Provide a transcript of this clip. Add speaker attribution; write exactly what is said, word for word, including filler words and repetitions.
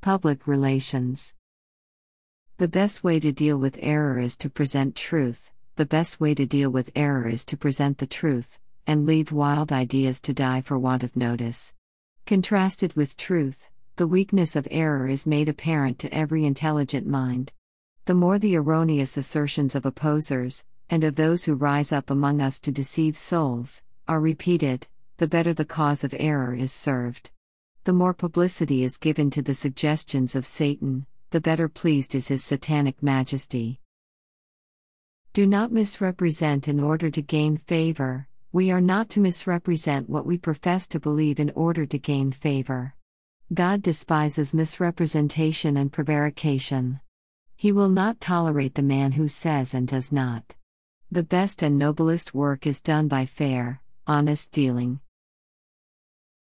Speaker 1: Public relations. The best way to deal with error is to present truth, the best way to deal with error is to present the truth, and leave wild ideas to die for want of notice. Contrasted with truth, the weakness of error is made apparent to every intelligent mind. The more the erroneous assertions of opposers, and of those who rise up among us to deceive souls, are repeated, the better the cause of error is served. The more publicity is given to the suggestions of Satan, the better pleased is his satanic majesty. Do not misrepresent in order to gain favor. We are not to misrepresent what we profess to believe in order to gain favor. God despises misrepresentation and prevarication. He will not tolerate the man who says and does not. The best and noblest work is done by fair, honest dealing.